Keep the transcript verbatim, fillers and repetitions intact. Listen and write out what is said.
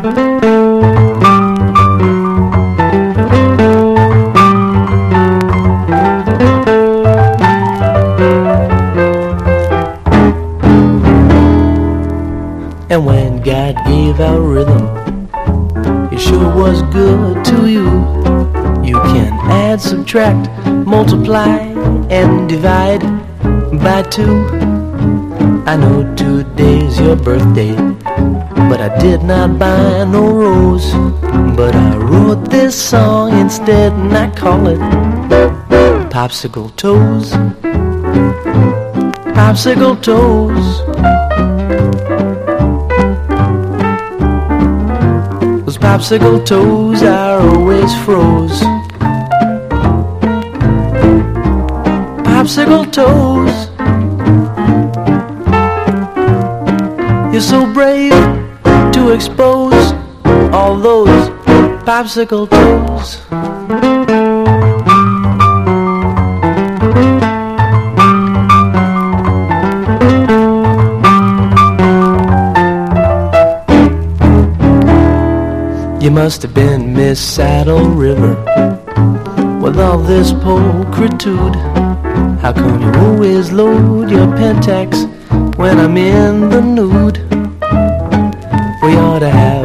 And when God gave our rhythm, it sure was good to you. You can add, subtract, multiply, and divide by two. I know today's your birthday, but I did not buy no rose. But I wrote this song instead, and I call it Popsicle Toes. Popsicle Toes. Those popsicle toes are always froze. Popsicle toes. You're so brave to expose all those popsicle toes. You must have been Miss Saddle River with all this pulchritude. How come you always load your Pentax when I'm in the nude? We ought to have